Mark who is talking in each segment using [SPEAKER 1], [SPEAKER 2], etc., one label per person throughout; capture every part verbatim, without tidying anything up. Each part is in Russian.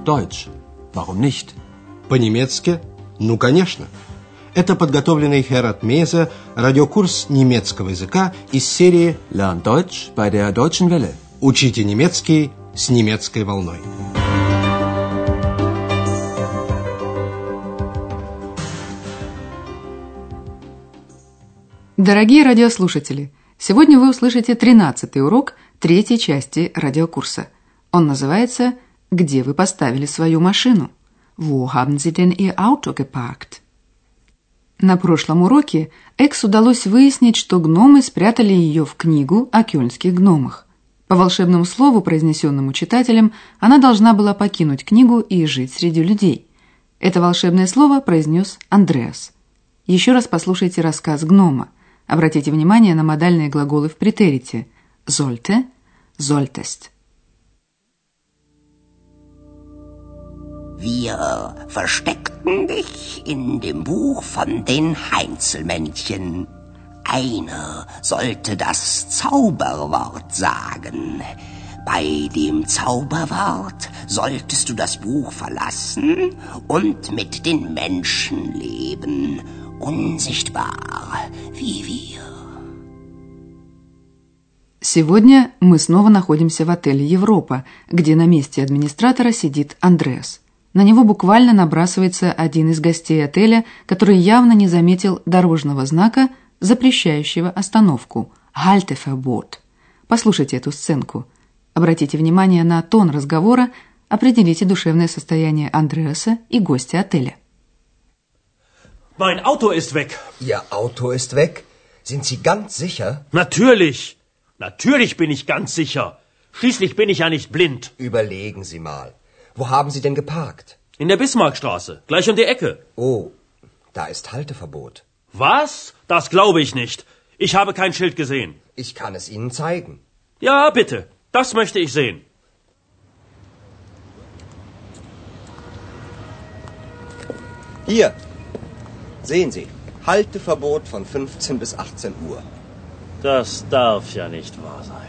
[SPEAKER 1] Deutsch. Warum nicht?
[SPEAKER 2] По-немецки? Ну, конечно. Это подготовленный Херат Мейзе радиокурс немецкого языка из серии
[SPEAKER 1] Lern Deutsch bei der Deutschen Welle.
[SPEAKER 2] Учите немецкий с немецкой волной.
[SPEAKER 3] Дорогие радиослушатели, сегодня вы услышите тринадцатый урок третьей части радиокурса. Он называется «Где вы поставили свою машину?» Wo haben Sie denn Ihr Auto geparkt? На прошлом уроке Экс удалось выяснить, что гномы спрятали ее в книгу о кёльнских гномах. По волшебному слову, произнесенному читателем, она должна была покинуть книгу и жить среди людей. Это волшебное слово произнес Андреас. Еще раз послушайте рассказ гнома. Обратите внимание на модальные глаголы в претерите. Sollte, solltest.
[SPEAKER 4] Wir versteckten dich in dem Buch von den Heinzelmännchen. Einer sollte das Zauberwort sagen. Bei dem Zauberwort solltest du das Buch verlassen und mit den Menschen leben, unsichtbar wie wir.
[SPEAKER 3] Сегодня мы снова находимся в отеле «Европа», где на месте администратора сидит Андреас. На него буквально набрасывается один из гостей отеля, который явно не заметил дорожного знака, запрещающего остановку «Halteverbot». Послушайте эту сценку. Обратите внимание на тон разговора, определите душевное состояние Андреаса и гостя отеля.
[SPEAKER 5] Mein Auto ist weg.
[SPEAKER 6] Ihr Auto ist weg? Sind Sie ganz sicher?
[SPEAKER 5] Natürlich. Natürlich bin ich ganz sicher. Schließlich bin ich ja nicht blind.
[SPEAKER 6] Überlegen Sie mal. Wo haben Sie denn geparkt?
[SPEAKER 5] In der Bismarckstraße, gleich um die Ecke.
[SPEAKER 6] Oh, da ist Halteverbot.
[SPEAKER 5] Was? Das glaube ich nicht. Ich habe kein Schild gesehen.
[SPEAKER 6] Ich kann es Ihnen zeigen.
[SPEAKER 5] Ja, bitte. Das möchte ich sehen.
[SPEAKER 6] Hier. Sehen Sie. Halteverbot von fünfzehn bis achtzehn Uhr.
[SPEAKER 5] Das darf ja nicht wahr sein.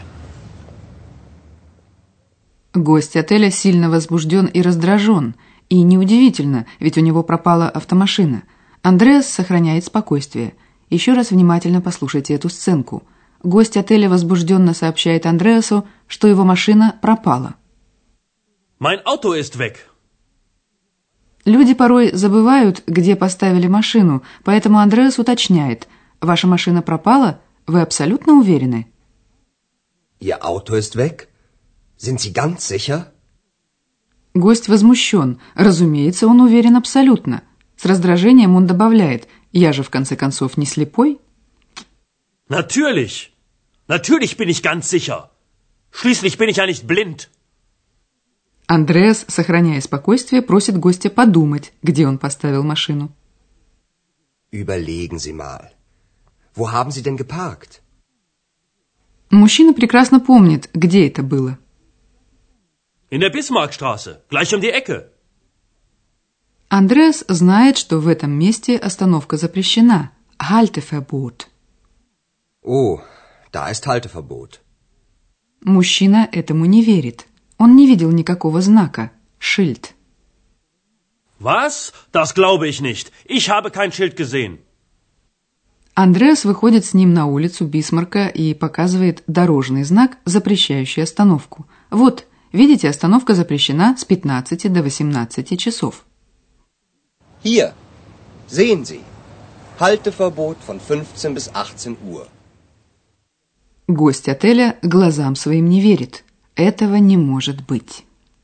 [SPEAKER 3] Гость отеля сильно возбужден и раздражен. И неудивительно, ведь у него пропала автомашина. Андреас сохраняет спокойствие. Еще раз внимательно послушайте эту сценку. Гость отеля возбужденно сообщает Андреасу, что его машина пропала.
[SPEAKER 5] Mein Auto ist weg.
[SPEAKER 3] Люди порой забывают, где поставили машину, поэтому Андреас уточняет. Ваша машина пропала? Вы абсолютно уверены?
[SPEAKER 6] Ihr Auto ist weg? Sind Sie ganz sicher?
[SPEAKER 3] Гость возмущен. Разумеется, он уверен абсолютно. С раздражением он добавляет: «Я же, в конце концов, не слепой».
[SPEAKER 5] Natürlich. Natürlich bin ich ganz sicher. Schließlich bin ich ja nicht blind.
[SPEAKER 3] Андреас, сохраняя спокойствие, просит гостя подумать, где он поставил машину.
[SPEAKER 6] Überlegen Sie mal. Wo haben Sie denn geparkt?
[SPEAKER 3] Мужчина прекрасно помнит, где это было.
[SPEAKER 5] In der Bismarckstraße, gleich um die Ecke.
[SPEAKER 3] Андреас знает, что в этом месте остановка запрещена. Halteverbot.
[SPEAKER 6] Oh, da ist Halteverbot.
[SPEAKER 3] Мужчина этому не верит. Он не видел никакого знака. Schild.
[SPEAKER 5] Was? Das glaube ich nicht. Ich habe kein Schild gesehen.
[SPEAKER 3] Андреас выходит с ним на улицу Бисмарка и показывает дорожный знак, запрещающий остановку. Вот, видите, остановка запрещена с пятнадцати до восемнадцати часов.
[SPEAKER 6] Hier, sehen Sie. Halteverbot von fünfzehn bis achtzehn Uhr.
[SPEAKER 3] Гость отеля глазам своим не верит. Этого не может быть.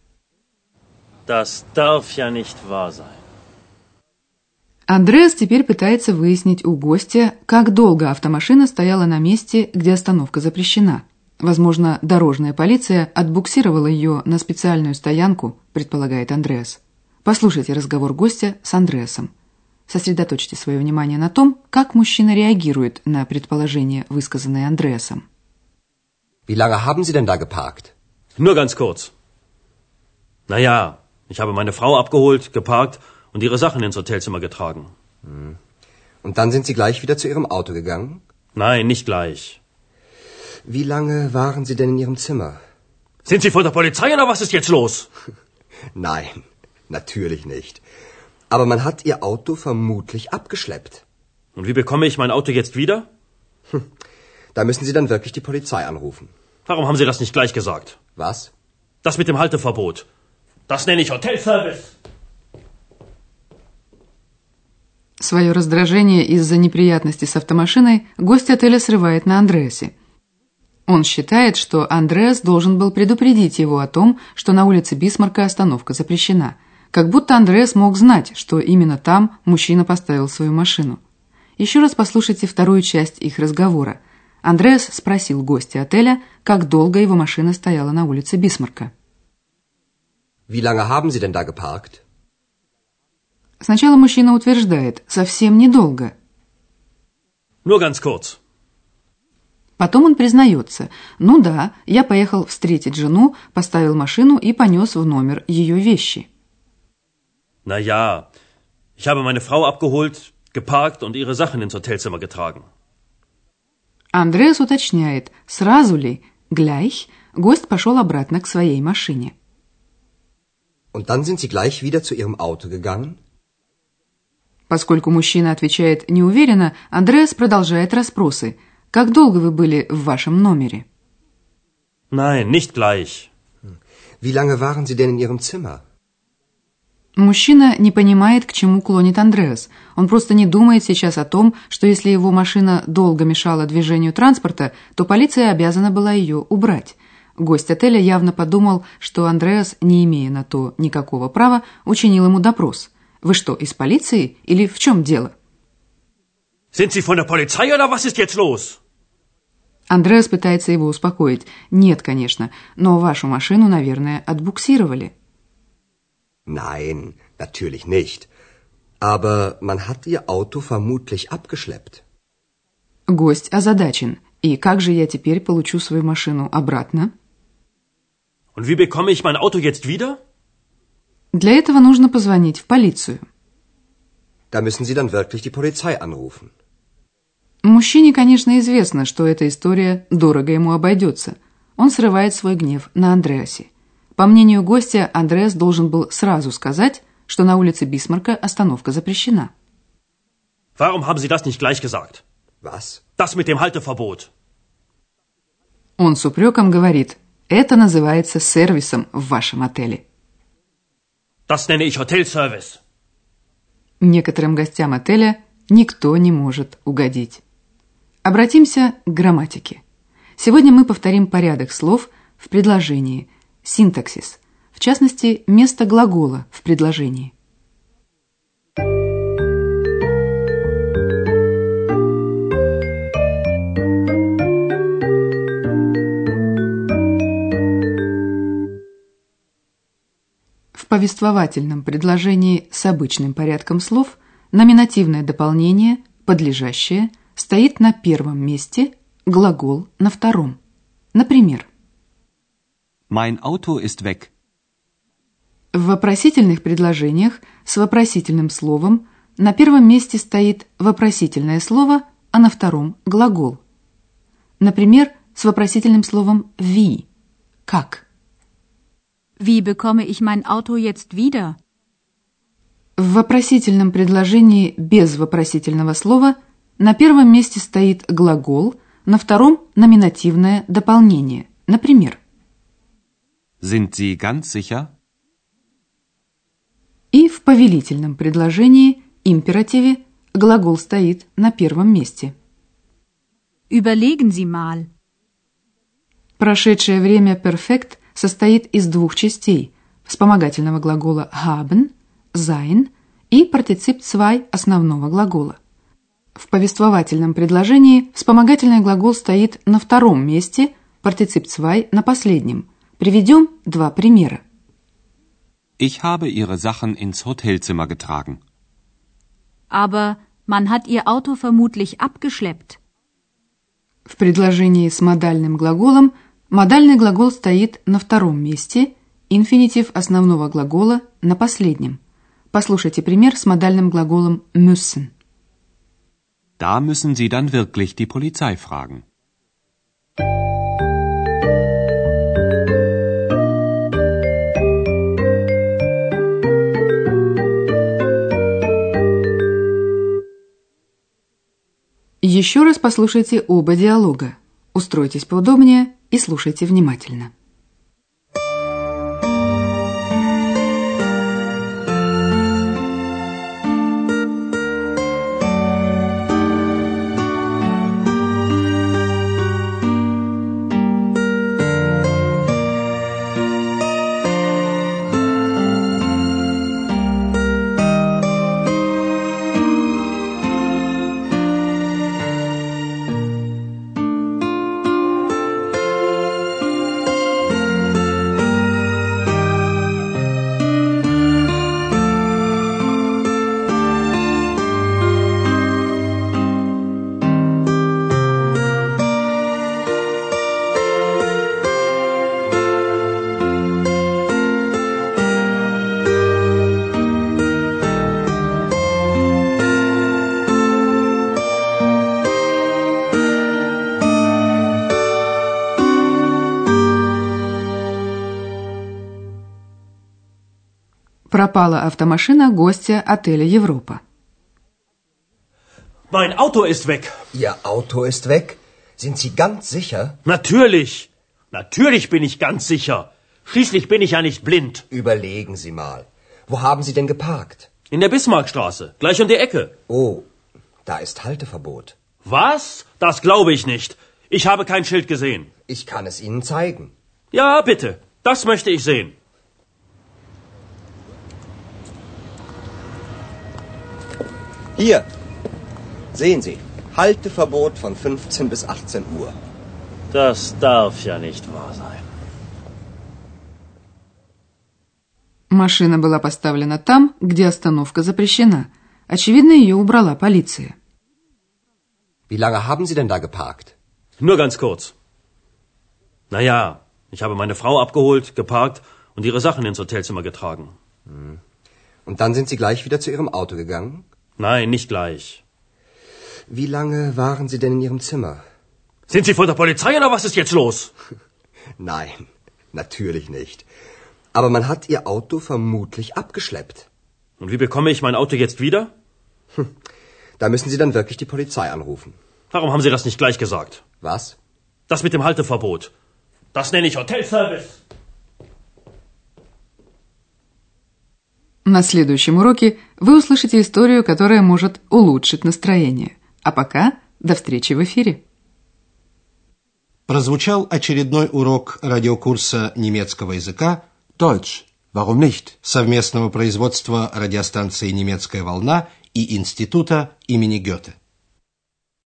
[SPEAKER 5] Das darf ja nicht wahr sein.
[SPEAKER 3] Андреас теперь пытается выяснить у гостя, как долго автомашина стояла на месте, где остановка запрещена. Возможно, дорожная полиция отбуксировала ее на специальную стоянку, предполагает Андреас. Послушайте разговор гостя с Андреасом. Сосредоточьте свое внимание на том, как мужчина реагирует на предположение, высказанное Андреасом.
[SPEAKER 6] Wie lange haben Sie denn da geparkt?
[SPEAKER 5] Nur ganz kurz. Naja, ich habe meine Frau abgeholt, geparkt und ihre Sachen ins Hotelzimmer getragen.
[SPEAKER 6] Und dann sind Sie gleich wieder zu Ihrem Auto gegangen?
[SPEAKER 5] Nein, nicht gleich.
[SPEAKER 6] Wie lange waren Sie denn in Ihrem Zimmer?
[SPEAKER 5] Sind Sie von der Polizei oder was ist jetzt los?
[SPEAKER 6] Nein, natürlich nicht. Aber man hat Ihr Auto vermutlich abgeschleppt.
[SPEAKER 5] Und wie bekomme ich mein Auto jetzt wieder?
[SPEAKER 6] Hm. Da müssen Sie dann wirklich die Polizei anrufen.
[SPEAKER 5] Warum haben Sie das nicht gleich gesagt?
[SPEAKER 6] Was?
[SPEAKER 5] Das mit dem Halteverbot. Das nenne ich Hotelservice.
[SPEAKER 3] Свое раздражение из-за неприятностей с автомашиной гость отеля срывает на Андреасе. Он считает, что Андреас должен был предупредить его о том, что на улице Бисмарка остановка запрещена. Как будто Андреас мог знать, что именно там мужчина поставил свою машину. Еще раз послушайте вторую часть их разговора. Андреас спросил гостя отеля, как долго его машина стояла на улице Бисмарка.
[SPEAKER 6] Wie lange haben Sie denn da geparkt?
[SPEAKER 3] Сначала мужчина утверждает, совсем недолго.
[SPEAKER 5] Nur ganz kurz.
[SPEAKER 3] Потом он признается, ну да, я поехал встретить жену, поставил машину и понес в номер ее вещи.
[SPEAKER 5] Na ja, ich habe meine Frau abgeholt, geparkt und ihre Sachen ins Hotelzimmer getragen.
[SPEAKER 3] Андреас уточняет, сразу ли, gleich, гость пошел обратно к своей машине.
[SPEAKER 6] Und dann sind Sie gleich wieder zu Ihrem Auto gegangen?
[SPEAKER 3] Поскольку мужчина отвечает неуверенно, Андреас продолжает расспросы. Как долго вы были в вашем номере?
[SPEAKER 5] Nein, nicht gleich.
[SPEAKER 6] Wie lange waren Sie denn in Ihrem Zimmer?
[SPEAKER 3] Мужчина не понимает, к чему клонит Андреас. Он просто не думает сейчас о том, что если его машина долго мешала движению транспорта, то полиция обязана была ее убрать. Гость отеля явно подумал, что Андреас, не имея на то никакого права, учинил ему допрос. Вы что, из полиции или в чем дело?
[SPEAKER 5] Sind Sie von der Polizei oder was ist jetzt los?
[SPEAKER 3] Андреас пытается его успокоить. Нет, конечно, но вашу машину, наверное, отбуксировали.
[SPEAKER 6] Nein, natürlich nicht. Aber man hat Ihr Auto vermutlich abgeschleppt.
[SPEAKER 3] Гость озадачен. И как же я теперь получу свою машину обратно?
[SPEAKER 5] Und wie bekomme ich mein Auto jetzt wieder?
[SPEAKER 3] Для этого нужно позвонить в полицию.
[SPEAKER 6] Da müssen Sie dann wirklich die Polizei anrufen.
[SPEAKER 3] Мужчине, конечно, известно, что эта история дорого ему обойдется. Он срывает свой гнев на Андреасе. По мнению гостя, Андреас должен был сразу сказать, что на улице Бисмарка остановка запрещена.
[SPEAKER 5] Warum haben Sie das nicht gleich gesagt?
[SPEAKER 6] Was?
[SPEAKER 5] Das mit dem Halteverbot.
[SPEAKER 3] Он с упреком говорит, это называется сервисом в вашем отеле.
[SPEAKER 5] Das nenne ich Hotelservice.
[SPEAKER 3] Некоторым гостям отеля никто не может угодить. Обратимся к грамматике. Сегодня мы повторим порядок слов в предложении, синтаксис, в частности, место глагола в предложении. В повествовательном предложении с обычным порядком слов номинативное дополнение, подлежащее, стоит на первом месте, глагол на втором. Например,
[SPEAKER 1] Mein Auto ist weg.
[SPEAKER 3] в вопросительных предложениях с вопросительным словом на первом месте стоит вопросительное слово, а на втором – глагол. Например, с вопросительным словом wie – как.
[SPEAKER 7] Wie bekomme ich mein Auto jetzt wieder?
[SPEAKER 3] В вопросительном предложении без вопросительного слова на первом месте стоит глагол, на втором – номинативное дополнение. Например,
[SPEAKER 1] Sind Sie ganz sicher?
[SPEAKER 3] и в повелительном предложении, императиве, глагол стоит на первом месте.
[SPEAKER 7] Überlegen Sie mal.
[SPEAKER 3] Прошедшее время перфект состоит из двух частей – вспомогательного глагола haben, sein и партицип zwei основного глагола. В повествовательном предложении вспомогательный глагол стоит на втором месте, партицип zwei на последнем. Приведем два примера.
[SPEAKER 1] Ich habe Ihre Sachen ins Hotelzimmer getragen.
[SPEAKER 7] Aber man hat Ihr Auto vermutlich abgeschleppt.
[SPEAKER 3] В предложении с модальным глаголом модальный глагол стоит на втором месте, инфинитив основного глагола на последнем. Послушайте пример с модальным глаголом müssen.
[SPEAKER 1] Da müssen Sie dann wirklich die Polizei fragen.
[SPEAKER 3] Еще раз послушайте оба диалога. Устройтесь поудобнее и слушайте внимательно. Пропала автомашина гостя отеля «Европа».
[SPEAKER 5] Mein Auto ist weg.
[SPEAKER 6] Ihr Auto ist weg? Sind Sie ganz sicher?
[SPEAKER 5] Natürlich. Natürlich bin ich ganz sicher. Schließlich bin ich ja nicht blind.
[SPEAKER 6] Überlegen Sie mal. Wo haben Sie denn geparkt?
[SPEAKER 5] In der Bismarckstraße, gleich um die Ecke.
[SPEAKER 6] Oh, da ist Halteverbot.
[SPEAKER 5] Was? Das glaube ich nicht. Ich habe kein Schild gesehen.
[SPEAKER 6] Ich kann es Ihnen zeigen.
[SPEAKER 5] Ja, bitte. Das möchte ich sehen.
[SPEAKER 6] Hier, sehen Sie, Halteverbot von fünfzehn bis achtzehn Uhr.
[SPEAKER 5] Das darf ja nicht wahr sein.
[SPEAKER 3] Машина была поставлена там, где остановка запрещена. Очевидно, ее убрала полиция.
[SPEAKER 6] Wie lange haben Sie denn da geparkt?
[SPEAKER 5] Nur ganz kurz. Naja, ich habe meine Frau abgeholt, geparkt und ihre Sachen ins Hotelzimmer getragen.
[SPEAKER 6] Und dann sind Sie gleich wieder zu Ihrem Auto gegangen?
[SPEAKER 5] Nein, nicht gleich.
[SPEAKER 6] Wie lange waren Sie denn in Ihrem Zimmer?
[SPEAKER 5] Sind Sie von der Polizei oder was ist jetzt los?
[SPEAKER 6] Nein, natürlich nicht. Aber man hat Ihr Auto vermutlich abgeschleppt.
[SPEAKER 5] Und wie bekomme ich mein Auto jetzt wieder?
[SPEAKER 6] Da müssen Sie dann wirklich die Polizei anrufen.
[SPEAKER 5] Warum haben Sie das nicht gleich gesagt?
[SPEAKER 6] Was?
[SPEAKER 5] Das mit dem Halteverbot. Das nenne ich Hotelservice.
[SPEAKER 3] На следующем уроке вы услышите историю, которая может улучшить настроение. А пока до встречи в эфире.
[SPEAKER 2] Прозвучал очередной урок радиокурса немецкого языка
[SPEAKER 1] Deutsch. Warum nicht?
[SPEAKER 2] совместного производства радиостанции «Немецкая волна» и Института имени Гёте.